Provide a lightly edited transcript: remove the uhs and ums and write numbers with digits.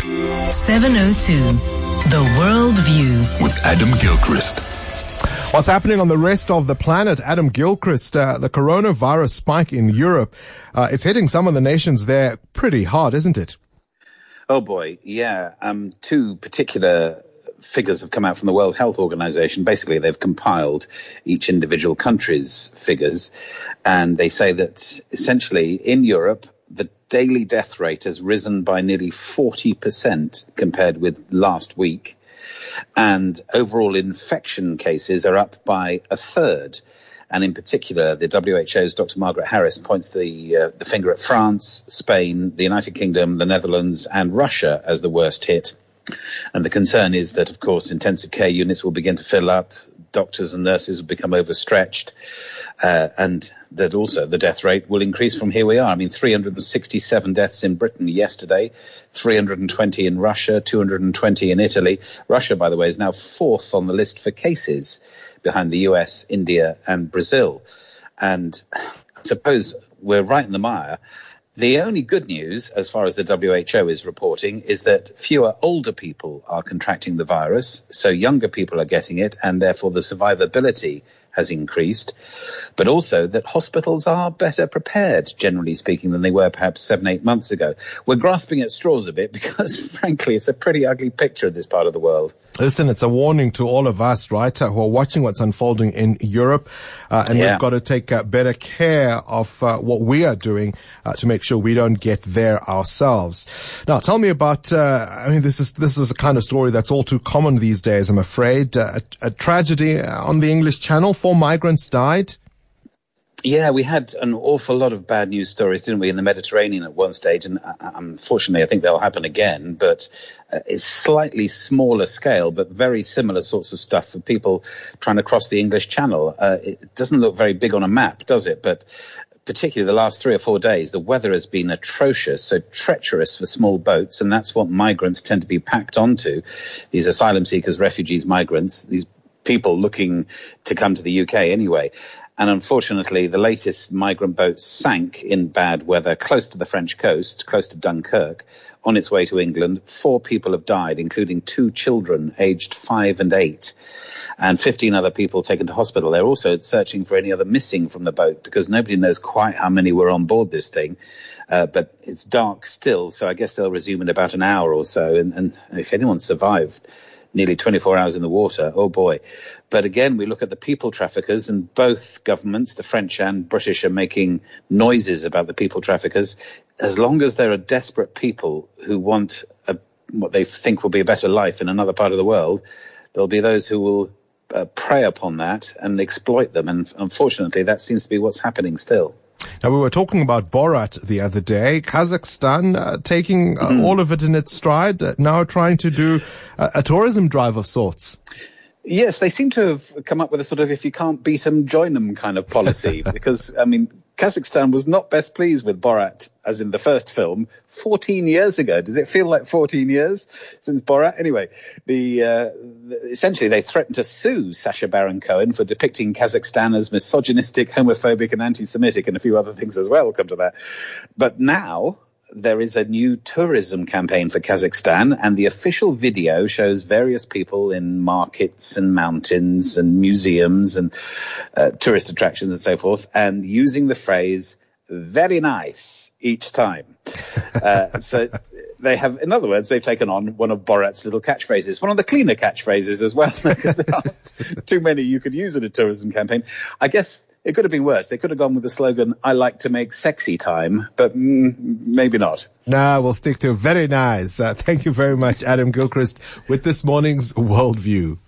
702, The World View with Adam Gilchrist. What's happening on the rest of the planet? Adam Gilchrist, the coronavirus spike in Europe, it's hitting some of the nations there pretty hard, isn't it? Oh boy, yeah. Two particular figures have come out from the World Health Organization. Basically, they've compiled each individual country's figures, and they say that essentially in Europe, the daily death rate has risen by nearly 40% compared with last week. And overall infection cases are up by a third. And in particular, the WHO's Dr. Margaret Harris points the finger at France, Spain, the United Kingdom, the Netherlands, and Russia as the worst hit. And the concern is that, of course, intensive care units will begin to fill up, doctors and nurses will become overstretched, and that also the death rate will increase from here we are. I mean, 367 deaths in Britain yesterday, 320 in Russia, 220 in Italy. Russia, by the way, is now fourth on the list for cases, behind the US, India, and Brazil. And I suppose we're right in the mire. The only good news, as far as the WHO is reporting, is that fewer older people are contracting the virus, so younger people are getting it, and therefore the survivability has increased, but also that hospitals are better prepared, generally speaking, than they were perhaps 7-8 months ago. We're grasping at straws a bit because, frankly, it's a pretty ugly picture in this part of the world. Listen, it's a warning to all of us, right, who are watching what's unfolding in Europe, and we've got to take better care of what we are doing to make sure we don't get there ourselves. Now, tell me about, this is the kind of story that's all too common these days, I'm afraid. A tragedy on the English Channel. 4 migrants died. Yeah, we had an awful lot of bad news stories, didn't we, in the Mediterranean at one stage, and unfortunately I think they'll happen again, but it's slightly smaller scale, but very similar sorts of stuff for people trying to cross the English Channel. It doesn't look very big on a map, does it? But particularly the last 3 or 4 days, the weather has been atrocious, so treacherous for small boats, and that's what migrants tend to be packed onto, these asylum seekers, refugees, migrants, these people looking to come to the UK anyway. And unfortunately, the latest migrant boat sank in bad weather close to the French coast, close to Dunkirk, on its way to England. 4 people have died, including 2 children aged 5 and 8, and 15 other people taken to hospital. They're also searching for any other missing from the boat because nobody knows quite how many were on board this thing. But it's dark still, so I guess they'll resume in about an hour or so. And if anyone survived nearly 24 hours in the water, oh boy. But again, we look at the people traffickers, and both governments, the French and British, are making noises about the people traffickers. As long as there are desperate people who want what they think will be a better life in another part of the world, there'll be those who will prey upon that and exploit them. And unfortunately, that seems to be what's happening still. Now, we were talking about Borat the other day. Kazakhstan taking all of it in its stride, now trying to do a tourism drive of sorts. Yes, they seem to have come up with a sort of if you can't beat them, join them kind of policy. Because, I mean, Kazakhstan was not best pleased with Borat, as in the first film, 14 years ago. Does it feel like 14 years since Borat? Anyway, essentially they threatened to sue Sacha Baron Cohen for depicting Kazakhstan as misogynistic, homophobic and anti-Semitic, and a few other things as well. We'll come to that. But now there is a new tourism campaign for Kazakhstan, and the official video shows various people in markets and mountains and museums and tourist attractions and so forth, and using the phrase "very nice" each time. So they have, in other words, they've taken on one of Borat's little catchphrases, one of the cleaner catchphrases as well, because there aren't too many you could use in a tourism campaign. I guess it could have been worse. They could have gone with the slogan, "I like to make sexy time," but maybe not. Nah, we'll stick to very nice. Thank you very much, Adam Gilchrist, with this morning's Worldview.